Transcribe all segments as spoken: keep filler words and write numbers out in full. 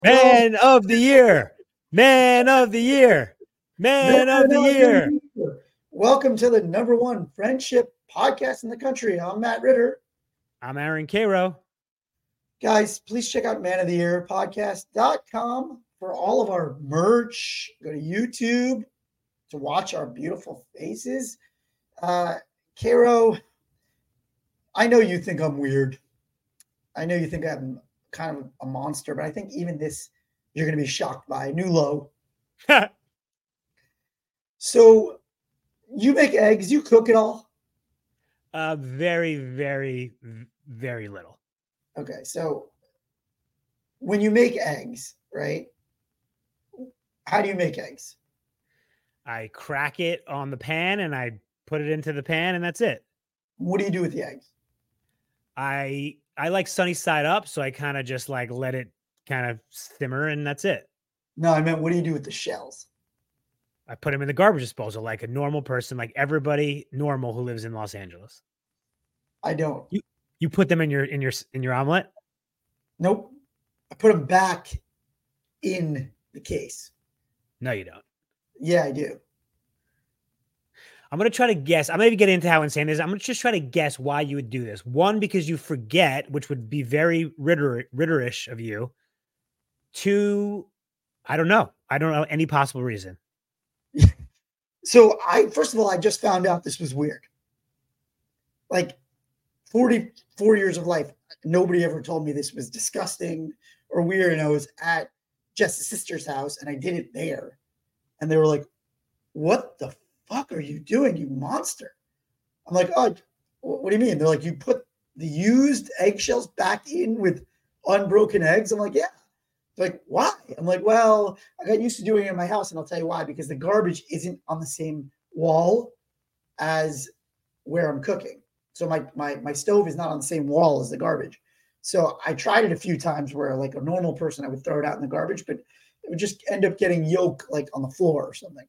Man of the year. Man of the year. Man of the year. Welcome to the number one friendship podcast in the country. I'm Matt Ritter. I'm Aaron Cairo. Guys, please check out man of the year podcast dot com for all of our merch. Go to YouTube to watch our beautiful faces. Uh, Cairo, I know you think I'm weird. I know you think I'm kind of a monster, but I think even this you're going to be shocked by. New low. So you make eggs, you cook it all? Uh, very, very, very little. Okay, so when you make eggs, right? How do you make eggs? I crack it on the pan and I put it into the pan and that's it. What do you do with the eggs? I I like sunny side up, so I kind of just like let it kind of simmer and that's it. No, I meant what do you do with the shells? I put them in the garbage disposal like a normal person, like everybody normal who lives in Los Angeles. I don't. You you put them in your in your in your omelet? Nope. I put them back in the case. No, you don't. Yeah, I do. I'm going to try to guess. I'm going to get into how insane this is. I'm going to just try to guess why you would do this. One, because you forget, which would be very Ritter, Ritterish of you. Two, I don't know. I don't know any possible reason. So I, first of all, I just found out this was weird. Like forty-four years of life, nobody ever told me this was disgusting or weird. And I was at Jess's sister's house and I did it there. And they were like, what the fuck are you doing, you monster? I'm like, oh, what do you mean? They're like, you put the used eggshells back in with unbroken eggs? I'm like, yeah. They're like, why? I'm like, well, I got used to doing it in my house, and I'll tell you why, because the garbage isn't on the same wall as where I'm cooking. So my my my stove is not on the same wall as the garbage. So I tried it a few times where, like a normal person, I would throw it out in the garbage, but it would just end up getting yolk like on the floor or something.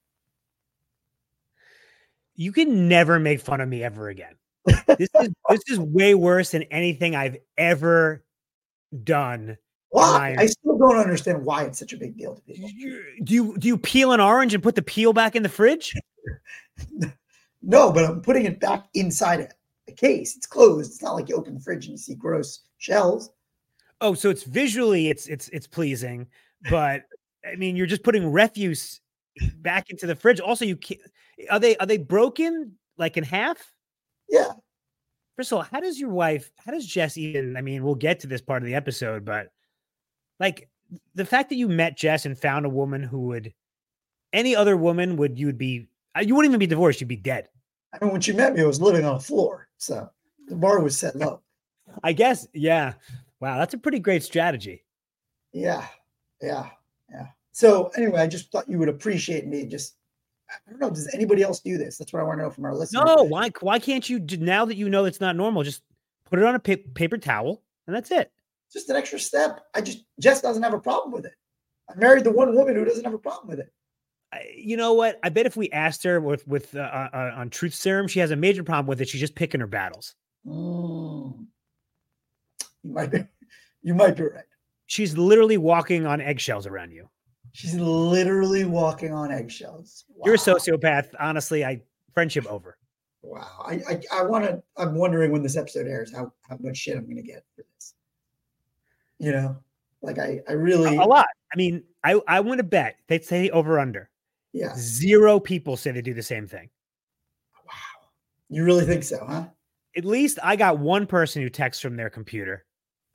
You can never make fun of me ever again. This is this is way worse than anything I've ever done. Why? I still don't understand why it's such a big deal to people. Do you do you peel an orange and put the peel back in the fridge? No, but I'm putting it back inside a case. It's closed. It's not like you open the fridge and you see gross shells. Oh, so it's visually it's it's it's pleasing, but I mean you're just putting refuse back into the fridge. Also, you can't. Are they are they broken like in half? Yeah. First of all, how does your wife, how does Jess even, I mean, we'll get to this part of the episode, but like the fact that you met Jess and found a woman who would, any other woman would, you would be, you wouldn't even be divorced. You'd be dead. I mean, when she met me, I was living on a floor. So the bar was set low. I guess. Yeah. Wow. That's a pretty great strategy. Yeah. Yeah. Yeah. So anyway, I just thought you would appreciate me just, I don't know. Does anybody else do this? That's what I want to know from our listeners. No, why? Why can't you? Now that you know it's not normal, just put it on a pa- paper towel, and that's it. Just an extra step. I just Jess doesn't have a problem with it. I married the one woman who doesn't have a problem with it. I, you know what? I bet if we asked her with with uh, uh, on Truth Serum, she has a major problem with it. She's just picking her battles. Mm. You might be. You might be right. She's literally walking on eggshells around you. She's literally walking on eggshells. Wow. You're a sociopath. Honestly, I friendship over. Wow. I I, I want to, I'm wondering when this episode airs, how, how much shit I'm going to get for this. You know, like I, I really. A, a lot. I mean, I, I want to bet they'd say over under. Yeah. Zero people say they do the same thing. Wow. You really think so, huh? At least I got one person who texts from their computer.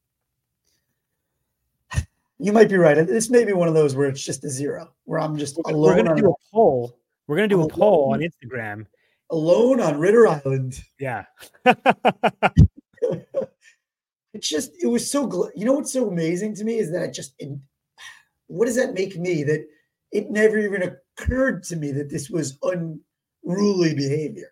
You might be right. This may be one of those where it's just a zero, where I'm just we're, alone. We're going to do a poll. We're going to do alone, a poll on Instagram. Alone on Ritter Island. Yeah. It's just, it was so, you know what's so amazing to me is that it just, it, what does that make me? That it never even occurred to me that this was unruly behavior.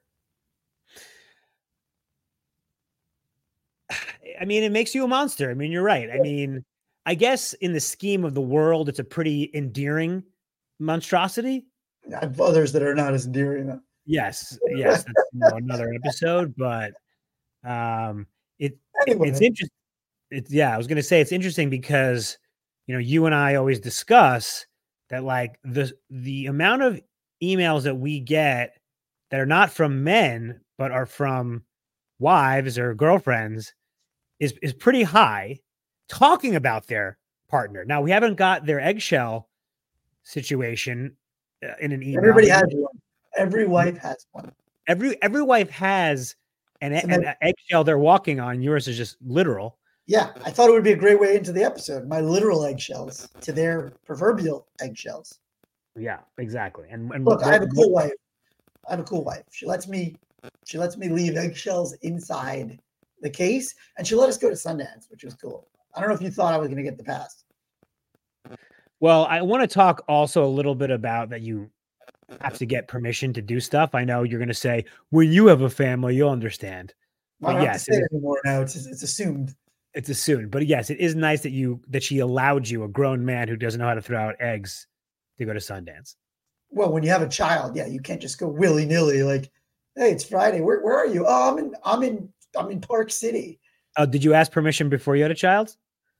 I mean, it makes you a monster. I mean, you're right. I mean, I guess in the scheme of the world, it's a pretty endearing monstrosity. I have others that are not as endearing though. Yes, yes, that's you know, another episode, but um, it, anyway. it it's interesting. It's yeah, I was going to say it's interesting because you know, you and I always discuss that like the the amount of emails that we get that are not from men but are from wives or girlfriends is is pretty high, talking about their partner. Now we haven't got their eggshell situation uh, in an email. Everybody has one. Every wife has one. Every every wife has an, So an then- eggshell they're walking on. Yours is just literal. Yeah, I thought it would be a great way into the episode. My literal eggshells to their proverbial eggshells. Yeah, exactly. And, and Look, what- I have a what- cool wife. I have a cool wife. She lets me, she lets me leave eggshells inside the case, and she let us go to Sundance, which was cool. I don't know if you thought I was going to get the pass. Well, I want to talk also a little bit about that you have to get permission to do stuff. I know you're going to say, when you have a family, you'll understand. I But don't have yes, to say it it is- anymore now. It's it's assumed. It's assumed. But yes, it is nice that you that she allowed you, a grown man who doesn't know how to throw out eggs, to go to Sundance. Well, when you have a child, yeah, you can't just go willy nilly like, "Hey, it's Friday. Where where are you? Oh, I'm in I'm in I'm in Park City." Oh, did you ask permission before you had a child?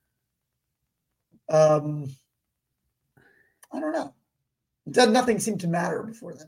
Um, I don't know. Does nothing seem to matter before then?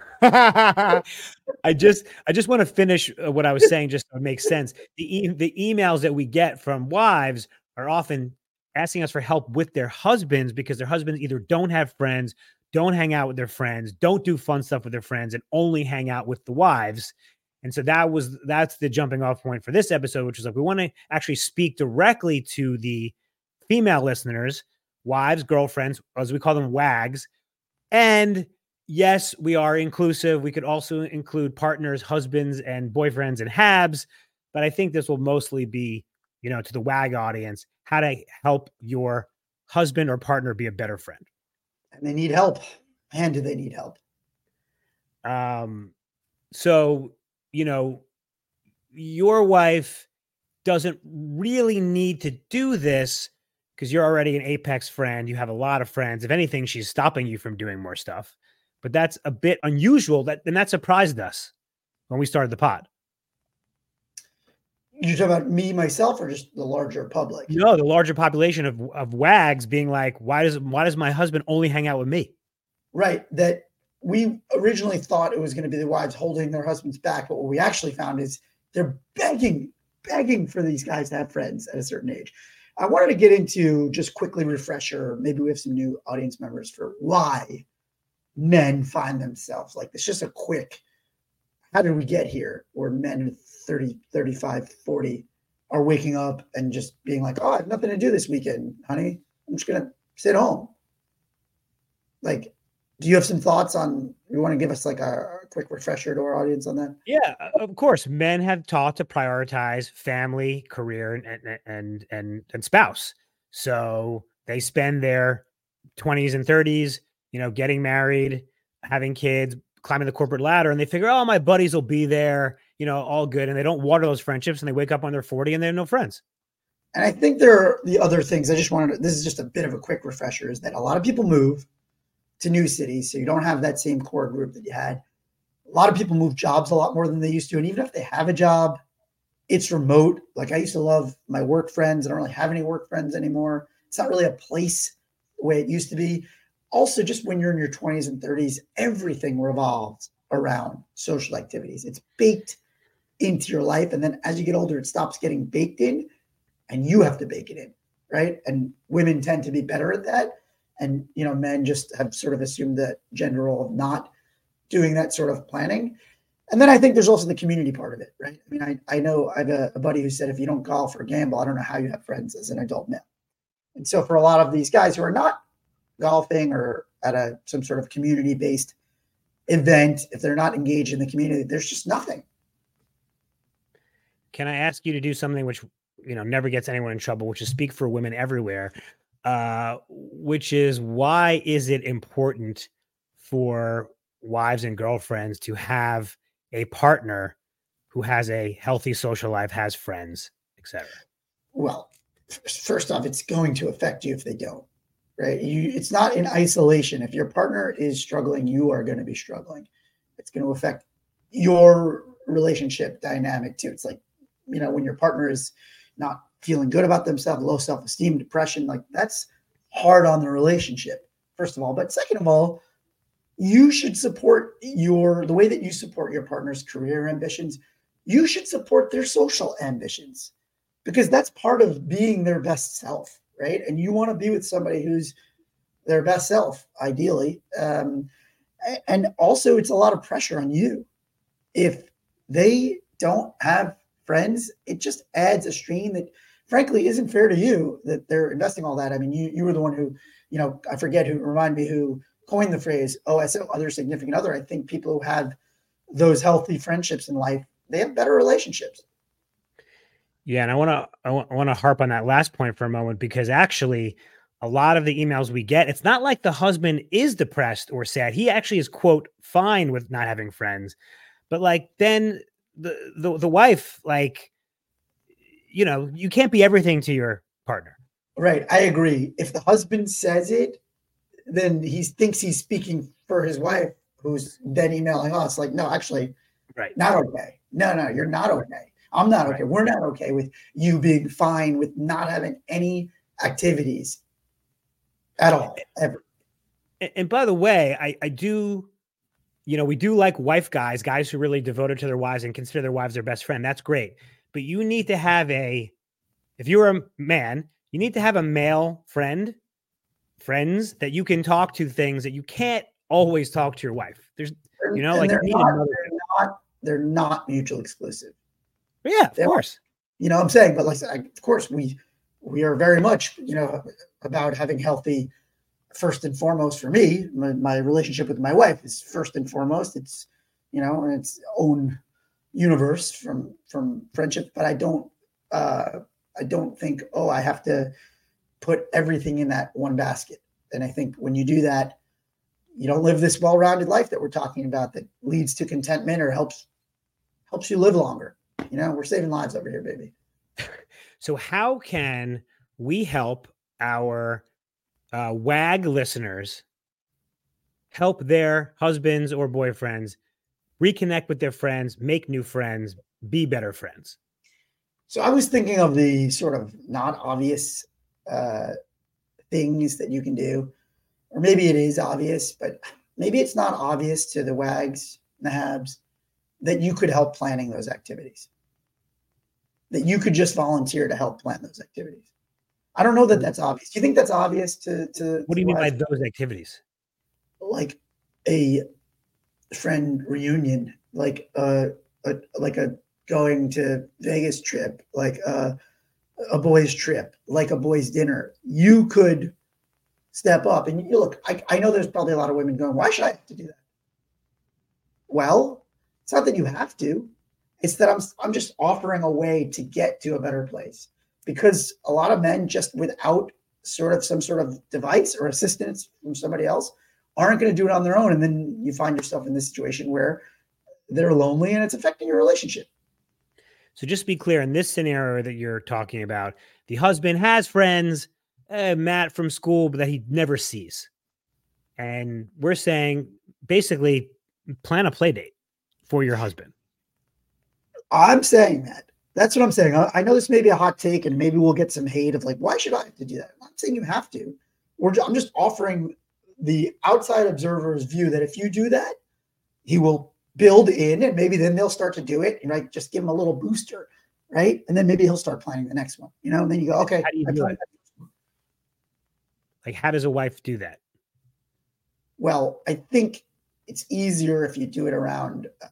I just I just want to finish uh, what I was saying just so it makes sense. The e- the emails that we get from wives are often asking us for help with their husbands because their husbands either don't have friends, don't hang out with their friends, don't do fun stuff with their friends, and only hang out with the wives. And so that was that's the jumping off point for this episode, which is like we want to actually speak directly to the female listeners, wives, girlfriends, as we call them, wags. And yes, we are inclusive. We could also include partners, husbands, and boyfriends and habs. But I think this will mostly be, you know, to the wag audience, how to help your husband or partner be a better friend. And they need help. Man, do they need help? Um, so, you know, your wife doesn't really need to do this because you're already an apex friend. You have a lot of friends. If anything, she's stopping you from doing more stuff. But that's a bit unusual. That and that surprised us when we started the pod. You talk about me, myself, or just the larger public? No, the larger population of, of wags being like, why does why does my husband only hang out with me? Right. That we originally thought it was going to be the wives holding their husbands back, but what we actually found is they're begging, begging for these guys to have friends at a certain age. I wanted to get into just quickly refresher. Maybe we have some new audience members for why men find themselves like this. Just a quick, how did we get here? Where men thirty, thirty-five, forty are waking up and just being like, oh, I have nothing to do this weekend, honey. I'm just going to sit home. Like, do you have some thoughts on, you want to give us like a, a quick refresher to our audience on that? Yeah, of course. Men have taught to prioritize family, career, and and and and, and spouse. So they spend their twenties and thirties, you know, getting married, having kids, climbing the corporate ladder, and they figure, oh, my buddies will be there, you know, all good. And they don't water those friendships, and they wake up when they're forty and they have no friends. And I think there are the other things I just wanted to, this is just a bit of a quick refresher, is that a lot of people move to new cities. So you don't have that same core group that you had. A lot of people move jobs a lot more than they used to. And even if they have a job, it's remote. Like I used to love my work friends. I don't really have any work friends anymore. It's not really a place the way it used to be. Also, just when you're in your twenties and thirties, everything revolves around social activities. It's baked into your life. And then as you get older, it stops getting baked in and you have to bake it in, right? And women tend to be better at that. And, you know, men just have sort of assumed the gender role of not doing that sort of planning. And then I think there's also the community part of it, right? I mean, I, I know I have a, a buddy who said, if you don't golf or gamble, I don't know how you have friends as an adult male. And so for a lot of these guys who are not golfing or at a some sort of community-based event, if they're not engaged in the community, there's just nothing. Can I ask you to do something which, you know, never gets anyone in trouble, which is speak for women everywhere, uh, which is why is it important for wives and girlfriends to have a partner who has a healthy social life, has friends, et cetera? Well, first off, it's going to affect you if they don't, right? You, it's not in isolation. If your partner is struggling, you are going to be struggling. It's going to affect your relationship dynamic too. It's like, you know, when your partner is not feeling good about themselves, low self-esteem, depression, like that's hard on the relationship, first of all. But second of all, you should support your the way that you support your partner's career ambitions. You should support their social ambitions, because that's part of being their best self, right? And you want to be with somebody who's their best self, ideally. Um, and also, it's a lot of pressure on you. If they don't have friends, it just adds a strain that, frankly, isn't fair to you, that they're investing all that. I mean, you you were the one who, you know, I forget who, remind me who coined the phrase O S O, other significant other. I think people who have those healthy friendships in life, they have better relationships. Yeah, and I want to I want to harp on that last point for a moment, because actually a lot of the emails we get, it's not like the husband is depressed or sad. He actually is, quote, fine with not having friends. But like then the the the wife, like, you know, you can't be everything to your partner. Right. I agree. If the husband says it, then he thinks he's speaking for his wife, who's then emailing us like, no, actually, right. Not okay. No, no, you're not okay. I'm not okay. Right. We're not okay with you being fine with not having any activities at all, ever. And, and by the way, I, I do, you know, we do like wife guys, guys who really devoted to their wives and consider their wives their best friend. That's great. But you need to have a, if you're a man, you need to have a male friend, friends that you can talk to things that you can't always talk to your wife. There's, you know, and like they're, you not, they're not, they're not mutually exclusive. Yeah, of they course. Are, you know what I'm saying? But like, of course, we, we are very much, you know, about having healthy, first and foremost for me, my, my relationship with my wife is first and foremost. It's, you know, its own universe from, from friendship, but I don't, uh, I don't think, oh, I have to put everything in that one basket. And I think when you do that, you don't live this well-rounded life that we're talking about that leads to contentment or helps, helps you live longer. You know, we're saving lives over here, baby. So how can we help our uh, W A G listeners help their husbands or boyfriends reconnect with their friends, make new friends, be better friends? So I was thinking of the sort of not obvious uh, things that you can do, or maybe it is obvious, but maybe it's not obvious to the W A Gs and the Habs that you could help planning those activities, that you could just volunteer to help plan those activities. I don't know that that's obvious. Do you think that's obvious to, to what do you mean by those activities? Like a friend reunion, like a, a like a going to Vegas trip, like a, a boys trip, like a boys dinner. You could step up and you look, I, I know there's probably a lot of women going, why should I have to do that? Well, it's not that you have to. It's that I'm I'm just offering a way to get to a better place, because a lot of men, just without sort of some sort of device or assistance from somebody else, aren't going to do it on their own. And then you find yourself in this situation where they're lonely and it's affecting your relationship. So just to be clear, in this scenario that you're talking about, the husband has friends, uh, Matt from school, but that he never sees. And we're saying basically plan a play date for your husband. I'm saying that. That's what I'm saying. I, I know this may be a hot take and maybe we'll get some hate of like, why should I have to do that? I'm not saying you have to. We're, I'm just offering the outside observer's view that if you do that, he will build in, and maybe then they'll start to do it, and like just give him a little booster, right? And then maybe he'll start planning the next one, you know. And then you go, okay. How do you do it? Like, how does a wife do that? Well, I think it's easier if you do it around um,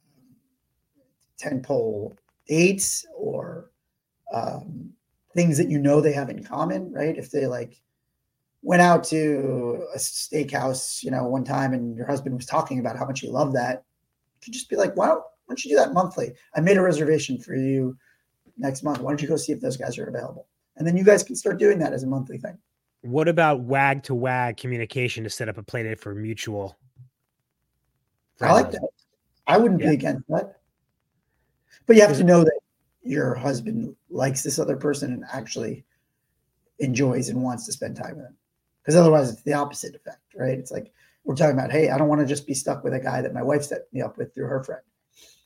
tentpole dates or um, things that you know they have in common, right? If they like went out to a steakhouse, you know, one time, and your husband was talking about how much he loved that, you could just be like, why don't, why don't you do that monthly? I made a reservation for you next month. Why don't you go see if those guys are available? And then you guys can start doing that as a monthly thing. What about W A G to W A G communication to set up a play date for mutual friends? I like that. I wouldn't yeah. be against that. But you have to know that your husband likes this other person and actually enjoys and wants to spend time with him. Because otherwise it's the opposite effect, right? It's like we're talking about, hey, I don't want to just be stuck with a guy that my wife set me up with through her friend.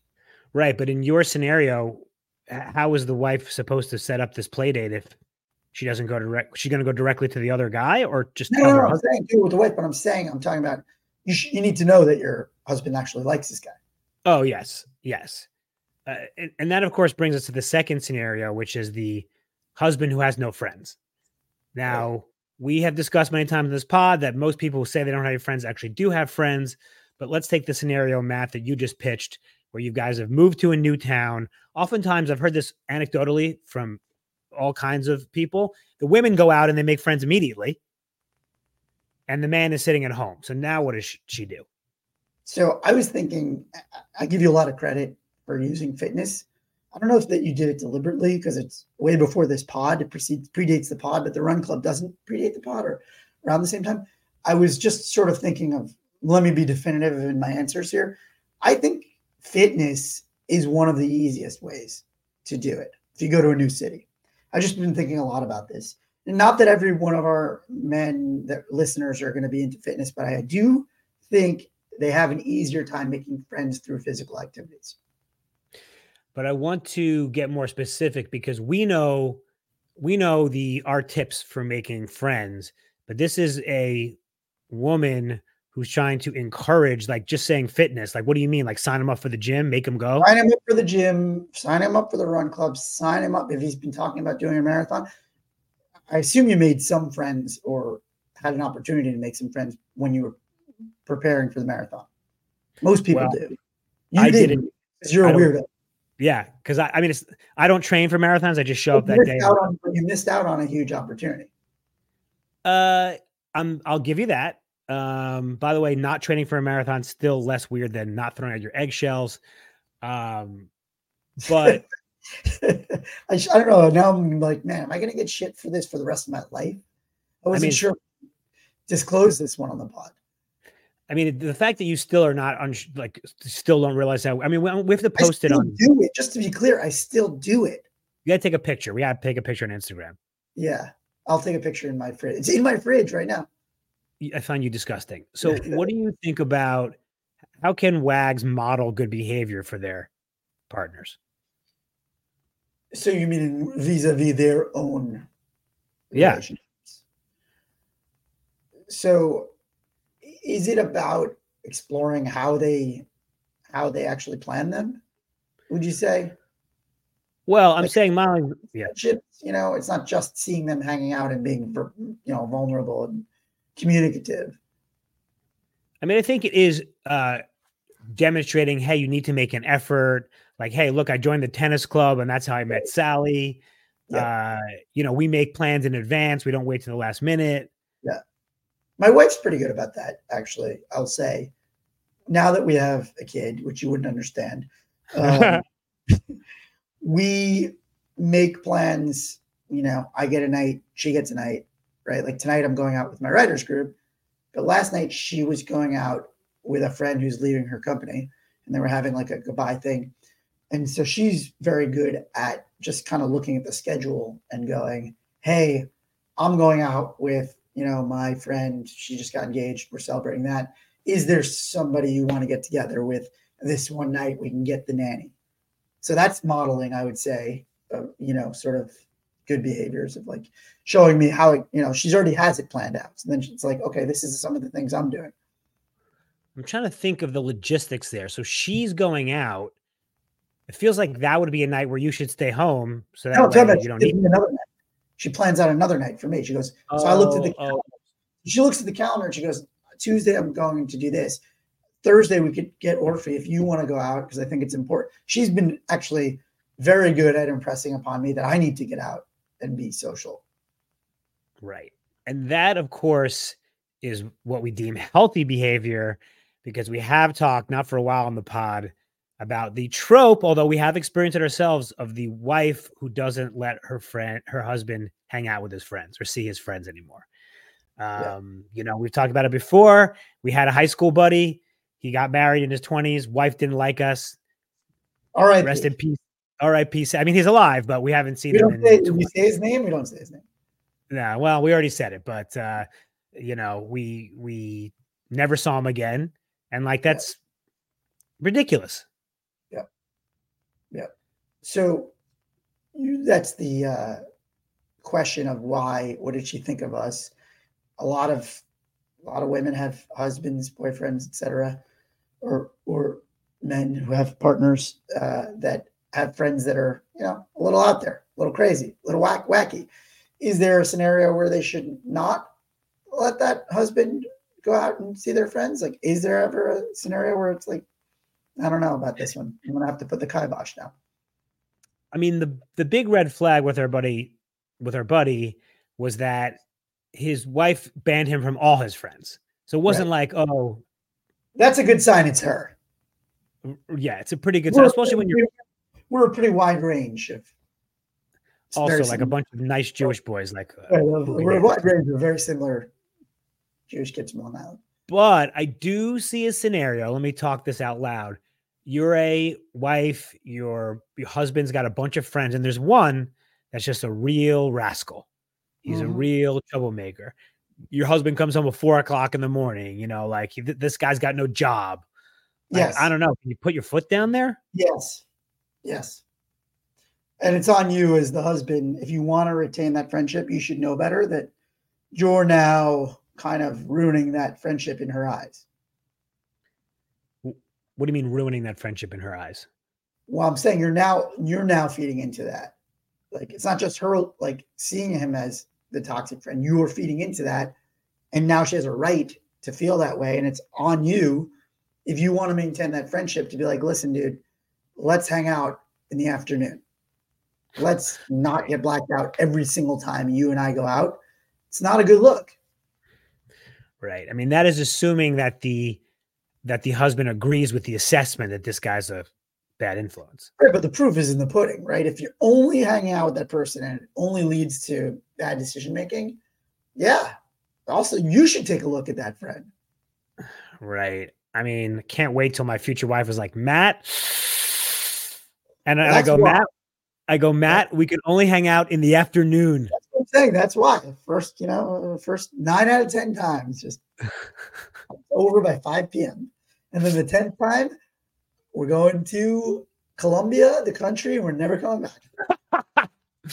Right. But in your scenario, how is the wife supposed to set up this play date if she doesn't go direct. She's going to go directly to the other guy, or just No, tell no, her no, I'm husband? saying do it with the wife, but I'm saying I'm talking about you. Sh- you need to know that your husband actually likes this guy. Oh yes, yes. Uh, and, and that of course brings us to the second scenario, which is the husband who has no friends. Now, Right. we have discussed many times in this pod that most people who say they don't have any friends actually do have friends. But let's take the scenario, Matt, that you just pitched, where you guys have moved to a new town. Oftentimes, I've heard this anecdotally from all kinds of people. The women go out and they make friends immediately, and the man is sitting at home. So now what does she do? So I was thinking, I give you a lot of credit for using fitness. I don't know if that you did it deliberately because it's way before this pod. It precedes, predates the pod, but the Run Club doesn't predate the pod or around the same time. I was just sort of thinking of, let me be definitive in my answers here. I think fitness is one of the easiest ways to do it if you go to a new city. I've just been thinking a lot about this. And not that every one of our men, that listeners are going to be into fitness, but I do think they have an easier time making friends through physical activities. But I want to get more specific because we know we know the our tips for making friends, but this is a woman who's trying to encourage, like just saying fitness. Like, what do you mean? Like sign him up for the gym, make him go? Sign him up for the gym, sign him up for the Run Club, sign him up if he's been talking about doing a marathon. I assume you made some friends or had an opportunity to make some friends when you were preparing for the marathon. Most people Well, do. You I didn't didn't. because you're I a don't. weirdo. Yeah, because I, I mean, it's I don't train for marathons. I just show up You that day. missed, out on, you missed out on a huge opportunity. Uh, I'm. I'll give you that. Um, by the way, not training for a marathon still less weird than not throwing out your eggshells. Um, but I, sh- I don't know. Now I'm like, man, am I going to get shit for this for the rest of my life? I wasn't I mean, sure. Disclose this one on the pod. I mean, the fact that you still are not on, like, still don't realize how. I mean, we, we have to post I it still on. do it. Just to be clear, I still do it. You got to take a picture. We got to take a picture on Instagram. Yeah, I'll take a picture in my fridge. It's in my fridge right now. I find you disgusting. So, what do you think about how can wags model good behavior for their partners? So you mean vis-a-vis their own Yeah. relationships? So is it about exploring how they how they actually plan them? Would you say? Well, I'm Like, saying modeling. Yeah. you know, it's not just seeing them hanging out and being, you know, vulnerable and communicative. I mean, I think it is uh, demonstrating, hey, you need to make an effort. Like, hey, look, I joined the tennis club and that's how I met Sally. Yeah. Uh, you know, we make plans in advance. We don't wait to the last minute. Yeah. My wife's pretty good about that, actually, I'll say. Now that we have a kid, which you wouldn't understand, um, we make plans. You know, I get a night, she gets a night, right? Like tonight I'm going out with my writers group, but last night she was going out with a friend who's leaving her company and they were having like a goodbye thing. And so she's very good at just kind of looking at the schedule and going, hey, I'm going out with, you know, my friend. She just got engaged. We're celebrating that. Is there somebody you want to get together with this one night? We can get the nanny. So that's modeling, I would say, uh, you know, sort of good behaviors of like showing me how, it, you know, she's already has it planned out. So then it's like, okay, this is some of the things I'm doing. I'm trying to think of the logistics there. So she's going out. It feels like that would be a night where you should stay home. So that no, way you don't need another night. She plans out another night for me. She goes, oh, so I looked at the oh. She looks at the calendar and she goes, Tuesday, I'm going to do this. Thursday, we could get Orphe if you want to go out because I think it's important. She's been actually very good at impressing upon me that I need to get out and be social. Right. And that, of course, is what we deem healthy behavior because we have talked, not for a while on the pod, about the trope, although we have experienced it ourselves, of the wife who doesn't let her friend, her husband hang out with his friends or see his friends anymore. Um, yeah. You know, we've talked about it before. We had a high school buddy. He got married in his twenties. Wife didn't like us. All right. Rest in peace. All right. Peace. I mean, he's alive, but we haven't seen we him. Don't in say, did we say his name? We don't say his name. No, well, we already said it, but, uh, you know, we, we never saw him again. And like, that's yeah. ridiculous. Yeah. Yeah. So you, that's the, uh, question of why, what did she think of us? A lot of a lot of women have husbands, boyfriends, et cetera, or or men who have partners uh, that have friends that are, you know, a little out there, a little crazy, a little whack wacky. Is there a scenario where they should not let that husband go out and see their friends? Like, is there ever a scenario where it's like, I don't know about this one. I'm gonna have to put the kibosh now. I mean, the the big red flag with our buddy, with our buddy, was that his wife banned him from all his friends. So it wasn't right. like, oh, that's a good sign. It's her. Yeah, it's a pretty good sign, especially when you're. We're a pretty wide range of. Also, like a bunch of nice Jewish boys, like uh, right, we're a wide range of very similar Jewish kids from Long Island. But I do see a scenario. Let me talk this out loud. You're a wife, your, your husband's got a bunch of friends, and there's one that's just a real rascal. He's mm-hmm. a real troublemaker. Your husband comes home at four o'clock in the morning, you know, like he, this guy's got no job. Like, yes. I don't know. Can you put your foot down there? Yes. Yes. And it's on you as the husband. If you want to retain that friendship, you should know better that you're now kind of ruining that friendship in her eyes. What do you mean ruining that friendship in her eyes? Well, I'm saying you're now, you're now feeding into that. Like, it's not just her, like, seeing him as the toxic friend. You are feeding into that. And now she has a right to feel that way. And it's on you, if you want to maintain that friendship, to be like, listen, dude, let's hang out in the afternoon. Let's not get blacked out every single time you and I go out. It's not a good look. Right. I mean, that is assuming that the that the husband agrees with the assessment that this guy's a bad influence. Right, but the proof is in the pudding, right? If you're only hanging out with that person and it only leads to bad decision making, yeah. Also, you should take a look at that friend. Right. I mean, can't wait till my future wife is like, Matt. And, and I go, why. Matt, I go, Matt, we can only hang out in the afternoon. That's what I'm saying. That's why. First, you know, first nine out of ten times, just over by five p.m. And then the tenth time, we're going to Colombia, the country, and we're never coming back.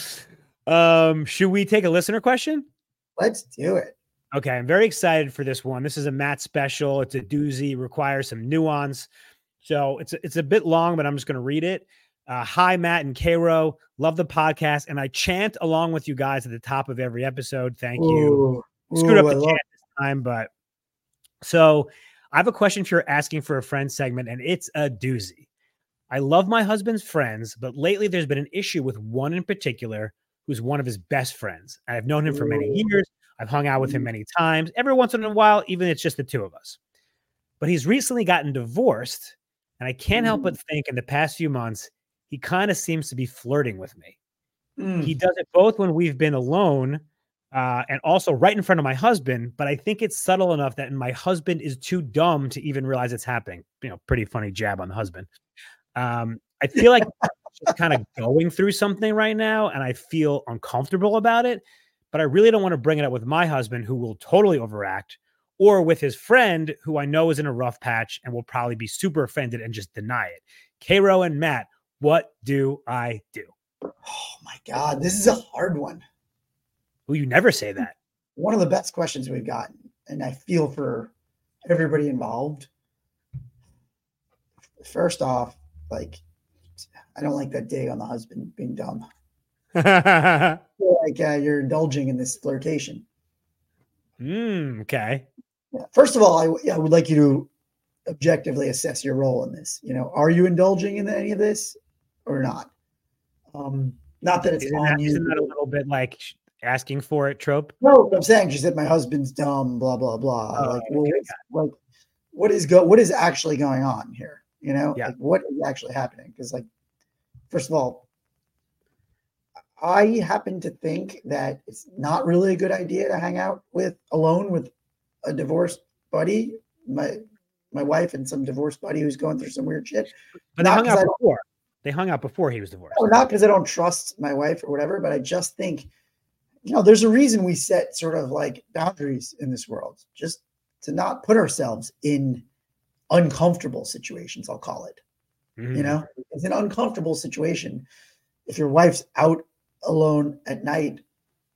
um, should we take a listener question? Let's do it. Okay, I'm very excited for this one. This is a Matt special. It's a doozy, requires some nuance. So it's, it's a bit long, but I'm just going to read it. Uh, hi, Matt and Cairo. Love the podcast, and I chant along with you guys at the top of every episode. Thank you. Ooh, Screwed ooh, up the chant this time, but so I have a question for your asking for a friend segment, and it's a doozy. I love my husband's friends, but lately there's been an issue with one in particular who's one of his best friends. I've known him for many years. I've hung out with him many times. Every once in a while, even it's just the two of us. But he's recently gotten divorced, and I can't help but think in the past few months, he kind of seems to be flirting with me. Mm. He does it both when we've been alone uh, and also right in front of my husband. But I think it's subtle enough that my husband is too dumb to even realize it's happening. You know, pretty funny jab on the husband. Um, I feel like she's kind of going through something right now, and I feel uncomfortable about it. But I really don't want to bring it up with my husband, who will totally overact, or with his friend, who I know is in a rough patch and will probably be super offended and just deny it. Cairo and Matt, what do I do? Oh my God, this is a hard one. Well, you never say that. One of the best questions we've gotten, and I feel for everybody involved. First off, like, I don't like that dig on the husband being dumb. I feel like uh, you're indulging in this flirtation. Mm, okay. Yeah. First of all, I, yeah, I would like you to objectively assess your role in this. You know, are you indulging in any of this or not? Um, not that it's isn't on that, you. Isn't that a little bit like asking for it trope? No, I'm saying she said my husband's dumb, blah, blah, blah. Oh, like, okay, well, like, what is go? What is actually going on here? You know, yeah. like, what is actually happening? Because, like, first of all, I happen to think that it's not really a good idea to hang out with alone with a divorced buddy, my my wife and some divorced buddy who's going through some weird shit. But they hung out before. They hung out before he was divorced. No, not because I don't trust my wife or whatever, but I just think, you know, there's a reason we set sort of like boundaries in this world, just to not put ourselves in uncomfortable situations, I'll call it. Mm-hmm. You know, it's an uncomfortable situation if your wife's out alone at night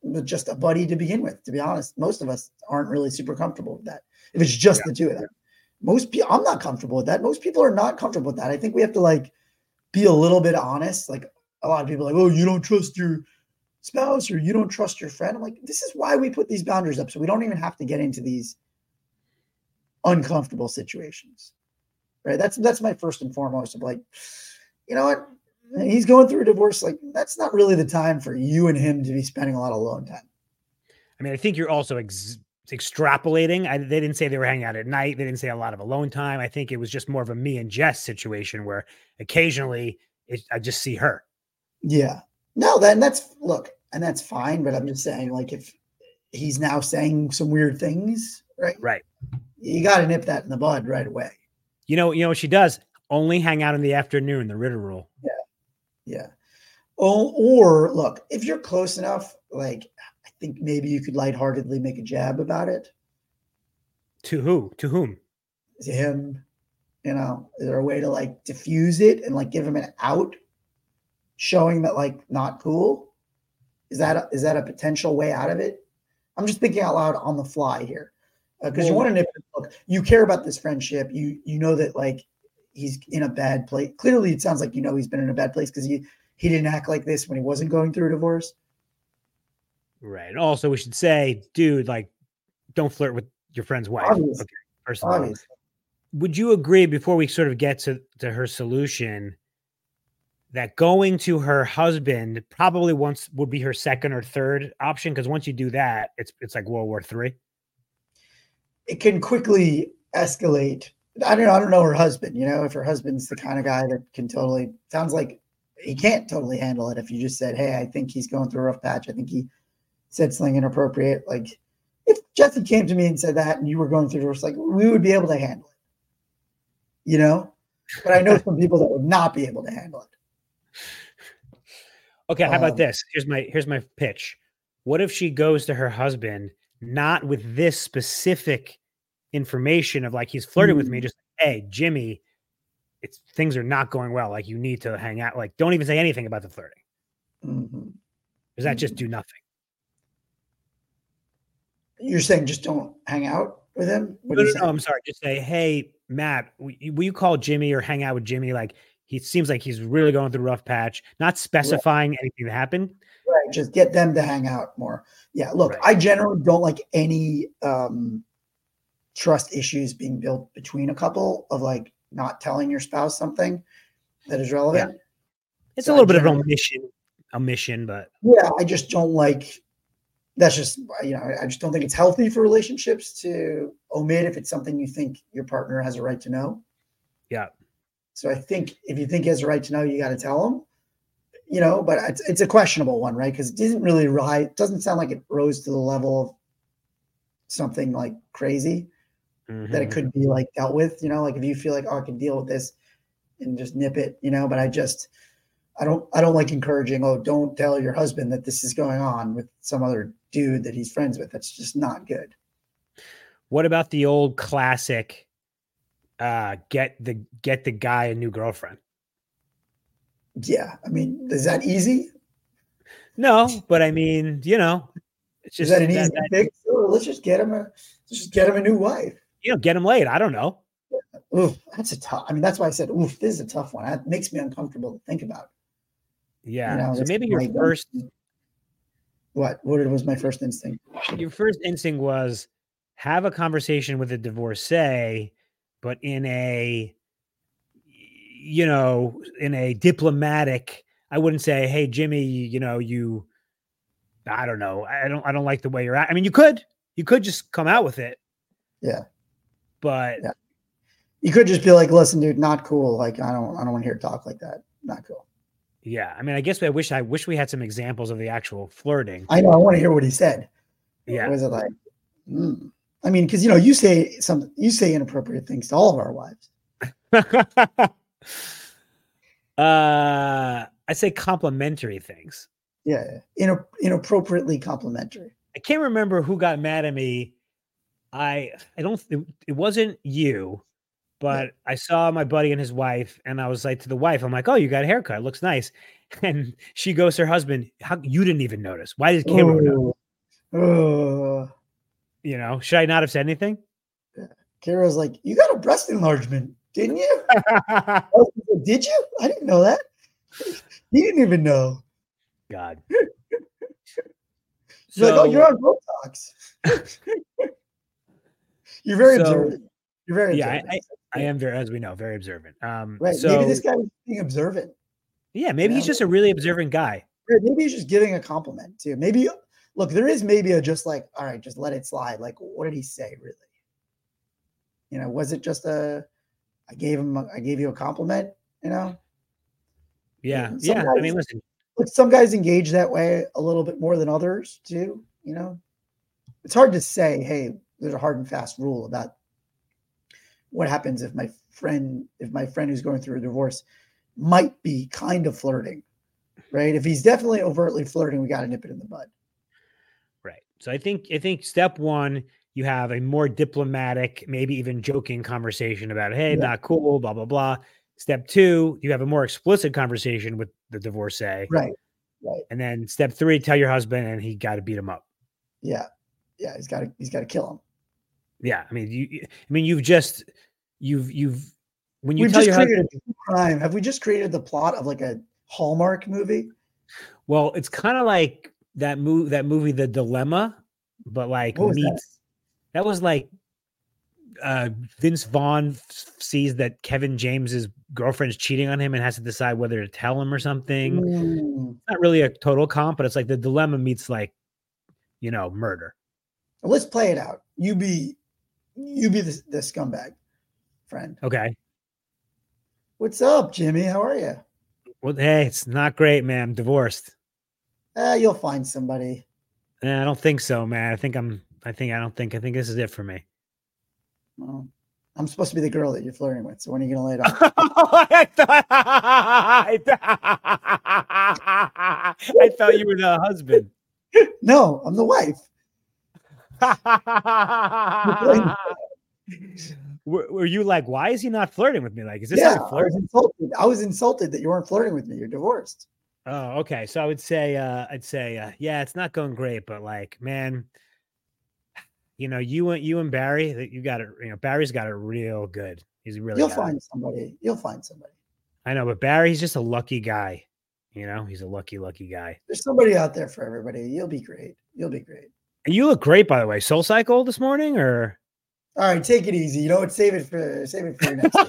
with just a buddy to begin with. To be honest, most of us aren't really super comfortable with that. If it's just yeah. the two of them, most people, I'm not comfortable with that. Most people are not comfortable with that. I think we have to like be a little bit honest. Like a lot of people are like, oh, you don't trust your spouse or you don't trust your friend. I'm like, this is why we put these boundaries up. So we don't even have to get into these uncomfortable situations, right? That's, that's my first and foremost of like, you know what? He's going through a divorce. Like that's not really the time for you and him to be spending a lot of alone time. I mean, I think you're also ex- extrapolating. I, they didn't say they were hanging out at night. They didn't say a lot of alone time. I think it was just more of a me and Jess situation where occasionally it, I just see her. Yeah, no, then that's look, and that's fine. But I'm just saying, like, if he's now saying some weird things, right? Right. You got to nip that in the bud right away. You know, you know what she does? Only hang out in the afternoon. The Ritter rule. Yeah. Yeah. Oh, or look, if you're close enough, like I think maybe you could lightheartedly make a jab about it. To who? To whom? To him. You know, is there a way to like diffuse it and like give him an out, showing that like not cool? Is that a, is that a potential way out of it? I'm just thinking out loud on the fly here, because uh, well, you want to nip. Look, you care about this friendship. You you know that like. He's in a bad place. Clearly, it sounds like you know he's been in a bad place because he he didn't act like this when he wasn't going through a divorce. Right. And also, we should say, dude, like, don't flirt with your friend's wife. Obviously. Okay. First of all, would you agree before we sort of get to, to her solution that going to her husband probably once would be her second or third option? Because once you do that, it's it's like World War Three. It can quickly escalate. I don't know. I don't know her husband, you know, if her husband's the kind of guy that can totally sounds like he can't totally handle it. If you just said, hey, I think he's going through a rough patch. I think he said something inappropriate. Like if Jesse came to me and said that and you were going through divorce, like we would be able to handle it, you know, but I know some people that would not be able to handle it. Okay. How um, about this? Here's my, here's my pitch. What if she goes to her husband, not with this specific information of like he's flirting mm-hmm. with me, just like, hey Jimmy, it's things are not going well, like you need to hang out, like don't even say anything about the flirting. Mm-hmm. Does that mm-hmm. just do nothing? You're saying just don't hang out with him? What no, no, no, I'm sorry, just say, hey Matt, will you call Jimmy or hang out with Jimmy? Like he seems like he's really going through a rough patch, not specifying right. anything that happened. Right, just get them to hang out more. Yeah, look, right. I generally don't like any um trust issues being built between a couple of like not telling your spouse something that is relevant. Yeah. It's so a little bit of an omission, omission, but yeah, I just don't like, that's just, you know, I just don't think it's healthy for relationships to omit if it's something you think your partner has a right to know. Yeah. So I think if you think he has a right to know, you got to tell him, you know, but it's, it's a questionable one, right? Because it didn't really rise, it doesn't sound like it rose to the level of something like crazy. Mm-hmm. That it could be like dealt with, you know, like if you feel like, oh, I can deal with this and just nip it, you know, but I just, I don't, I don't like encouraging, oh, don't tell your husband that this is going on with some other dude that he's friends with. That's just not good. What about the old classic, uh, get the, get the guy a new girlfriend? Yeah. I mean, is that easy? No, but I mean, you know, it's just is that an that, easy that, fix? Oh, let's just get him a, let's just get him a new wife. You know, get him laid. I don't know. Oof, that's a tough. I mean, that's why I said, oof, this is a tough one. That makes me uncomfortable to think about. Yeah. You know, so maybe your first. What? What was my first instinct? Your first instinct was have a conversation with a divorcee, but in a, you know, in a diplomatic. I wouldn't say, hey, Jimmy, you know, you. I don't know. I don't. I don't like the way you're at. I mean, you could. You could just come out with it. Yeah. But yeah. You could just be like, listen, dude, not cool. Like, I don't, I don't want to hear talk like that. Not cool. Yeah. I mean, I guess I wish, I wish we had some examples of the actual flirting. I know. I want to hear what he said. Yeah. What was it like? Mm. I mean, cause you know, you say some, you say inappropriate things to all of our wives. uh, I say complimentary things. Yeah. In, inappropriately complimentary. I can't remember who got mad at me. I I don't it, it wasn't you, but yeah. I saw my buddy and his wife, and I was like to the wife, I'm like, oh, you got a haircut, it looks nice. And she goes to her husband, how you didn't even notice? Why did Cameron notice? Uh, You know, should I not have said anything? Kara's like, you got a breast enlargement, didn't you? Oh, did you? I didn't know that. He didn't even know. God. So, like, oh, you're on Botox. You're very so, observant. You're very yeah, observant. I, I, I am very, as we know, very observant. Um, right. So, maybe this guy was being observant. Yeah, maybe you know? he's just a really observant guy. Maybe he's just giving a compliment too. Maybe, look, there is maybe a just like, all right, just let it slide. Like, what did he say, really? You know, was it just a, I gave him, a, I gave you a compliment, you know? Yeah, some yeah. Guys, I mean, listen. Look, some guys engage that way a little bit more than others too, you know? It's hard to say, hey, there's a hard and fast rule about what happens if my friend, if my friend who's going through a divorce might be kind of flirting, right? If he's definitely overtly flirting, we got to nip it in the bud. Right. So I think, I think step one, you have a more diplomatic, maybe even joking conversation about, hey, yeah. not cool, blah, blah, blah. Step two, you have a more explicit conversation with the divorcee. Right. Right. And then step three, tell your husband and he got to beat him up. Yeah. Yeah. He's got to, he's got to kill him. Yeah. I mean, you, I mean, you've just, you've, you've, when you We've tell just your created husband, a crime. Have we just created the plot of like a Hallmark movie? Well, it's kind of like that movie, that movie, The Dilemma, but like meets, that? that was like, uh, Vince Vaughn f- sees that Kevin James's girlfriend's cheating on him and has to decide whether to tell him or something. Mm. It's not really a total comp, but it's like The Dilemma meets like, you know, murder. Well, let's play it out. You be, you be the, the scumbag friend. Okay. What's up, Jimmy? How are you? Well, hey, it's not great, man. I'm divorced. Uh, you'll find somebody. Eh, I don't think so, man. I think I'm, I think, I don't think, I think this is it for me. Well, I'm supposed to be the girl that you're flirting with. So when are you going to lay it off? I, thought, I, thought, I thought you were the husband. No, I'm the wife. were, were you like, why is he not flirting with me? Like, is this yeah, how he flirts? I was insulted. I was insulted that you weren't flirting with me. You're divorced. Oh, okay. So I would say, uh, I'd say, uh, yeah, it's not going great, but like, man, you know, you and you and Barry, that you got it. You know, Barry's got it real good. He's really. You'll find it. somebody. You'll find somebody. I know, but Barry's just a lucky guy. You know, he's a lucky, lucky guy. There's somebody out there for everybody. You'll be great. You'll be great. And you look great, by the way. Soul Cycle this morning, or? All right, take it easy. You know what? Save it for save it for your next. How's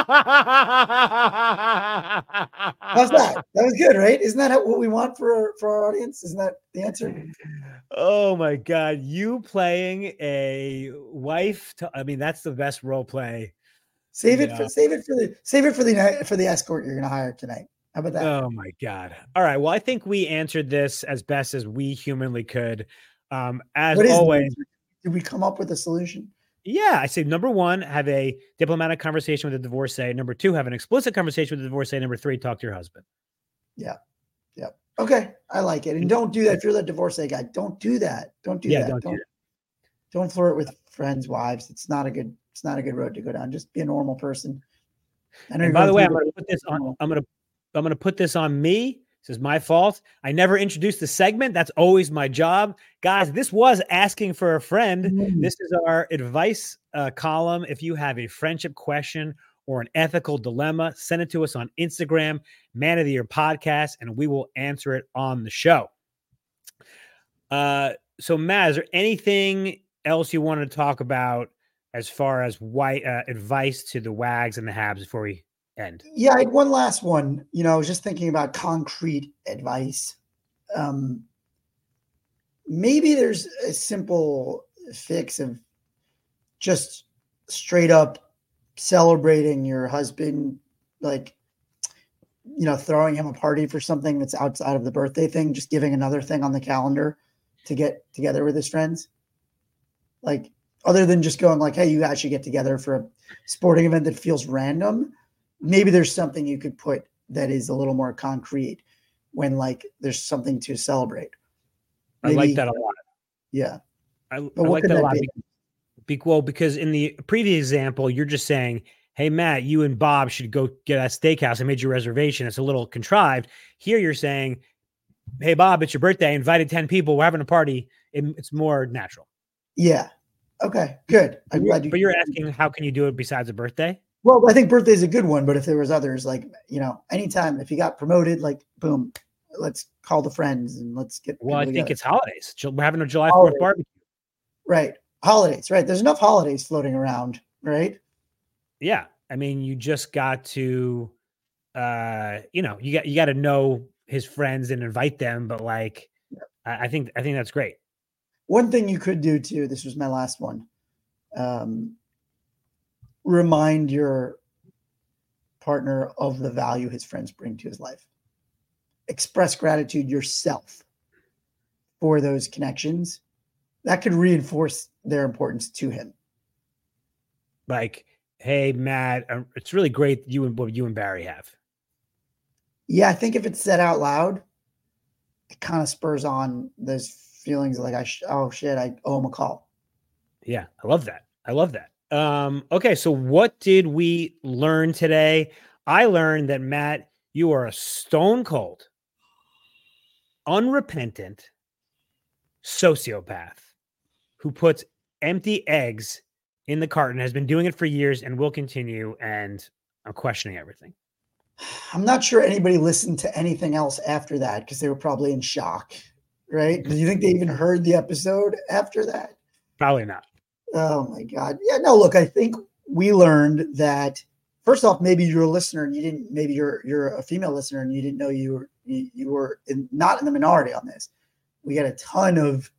that? That was good, right? Isn't that what we want for our, for our audience? Isn't that the answer? Oh my God, you playing a wife? To, I mean, that's the best role play. Save it know. for save it for the save it for the for the escort you're going to hire tonight. How about that? Oh my God! All right. Well, I think we answered this as best as we humanly could. Um, as always, did we come up with a solution? Yeah, I say number one, have a diplomatic conversation with the divorcee. Number two, have an explicit conversation with the divorcee. Number three, talk to your husband. Yeah. Yeah. Okay. I like it. And don't do that. If you're the divorcee guy, don't do that. Don't do yeah, that. Don't, don't, do that. Don't flirt with friends' wives. It's not a good, it's not a good road to go down. Just be a normal person. And by the way, I'm going to put this on, I'm going to, I'm going to put this on me. This is my fault. I never introduced the segment. That's always my job. Guys, this was Asking for a Friend. Mm-hmm. This is our advice uh, column. If you have a friendship question or an ethical dilemma, send it to us on Instagram, Man of the Year Podcast, and we will answer it on the show. Uh, so, Matt, is there anything else you wanted to talk about as far as white uh, advice to the wags and the habs before we end? Yeah, I had one last one. You know, I was just thinking about concrete advice. Um, maybe there's a simple fix of just straight up celebrating your husband, like, you know, throwing him a party for something that's outside of the birthday thing, just giving another thing on the calendar to get together with his friends. Like, other than just going like, hey, you guys should get together for a sporting event that feels random. Maybe there's something you could put that is a little more concrete when like there's something to celebrate. Maybe, I like that a lot. Yeah. I, I like that, that a lot. Be? Be, well, because in the previous example, you're just saying, hey, Matt, you and Bob should go get a steakhouse. I made your reservation. It's a little contrived. Here you're saying, hey, Bob, it's your birthday. I invited ten people. We're having a party. it, it's more natural. Yeah. Okay, good. I'm But glad you. But you're asking, how can you do it besides a birthday? Well, I think birthday is a good one, but if there was others, like, you know, anytime if you got promoted, like, boom, let's call the friends and let's get Well, I people think together. it's holidays. Ju- We're having a July fourth Holidays. barbecue. Right. Holidays, right. There's enough holidays floating around, right? Yeah. I mean, you just got to, uh, you know, you got, you got to know his friends and invite them. But like, I, I think, I think that's great. One thing you could do too, this was my last one. Um, remind your partner of the value his friends bring to his life. Express gratitude yourself for those connections. That could reinforce their importance to him. Like, hey, Matt, uh, it's really great you and what you and Barry have. Yeah, I think if it's said out loud, it kind of spurs on those feelings like, I sh- oh shit, I owe him a call. Yeah, I love that. I love that. Um, okay, so what did we learn today? I learned that, Matt, you are a stone cold, unrepentant sociopath who puts empty eggs in the carton, has been doing it for years and will continue. And I'm questioning everything. I'm not sure anybody listened to anything else after that because they were probably in shock, right? Do you think they even heard the episode after that? Probably not. Oh my God. Yeah, no, look, I think we learned that first off, maybe you're a listener and you didn't, maybe you're you're a female listener and you didn't know you were you, you were in, not in the minority on this. We got a ton of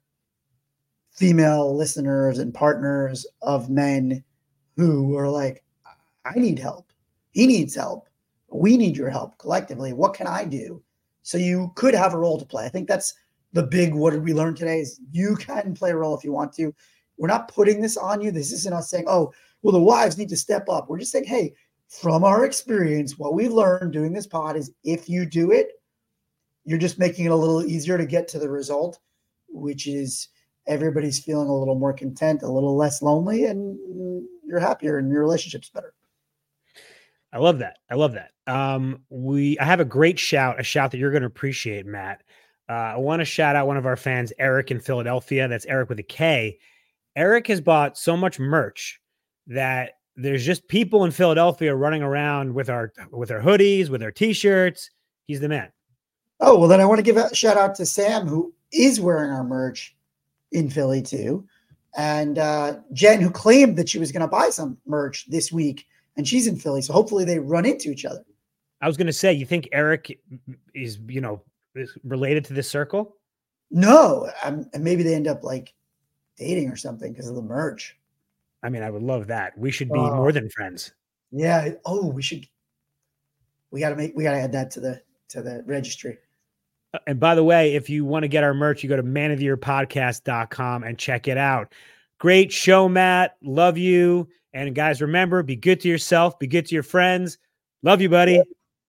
female listeners and partners of men who are like, I need help. He needs help. We need your help collectively. What can I do? So you could have a role to play. I think that's the big, what did we learn today is you can play a role if you want to. We're not putting this on you. This isn't us saying, oh, well, the wives need to step up. We're just saying, hey, from our experience, what we've learned doing this pod is if you do it, you're just making it a little easier to get to the result, which is everybody's feeling a little more content, a little less lonely, and you're happier and your relationship's better. I love that. I love that. Um, we I have a great shout, a shout that you're going to appreciate, Matt. Uh, I want to shout out one of our fans, Eric in Philadelphia. That's Eric with a K. Eric has bought so much merch that there's just people in Philadelphia running around with our with our hoodies, with our t-shirts. He's the man. Oh, well, then I want to give a shout out to Sam, who is wearing our merch in Philly too. And uh, Jen, who claimed that she was going to buy some merch this week, and she's in Philly. So hopefully they run into each other. I was going to say, you think Eric is, you know, is related to this circle? No, um, and maybe they end up like dating or something because of the merch. I mean, I would love that. We should be Oh. more than friends. Yeah. Oh, we should. We got to make, we got to add that to the, to the registry. And by the way, if you want to get our merch, you go to man of the year podcast dot com and check it out. Great show, Matt. Love you. And guys, remember, be good to yourself, be good to your friends. Love you, buddy.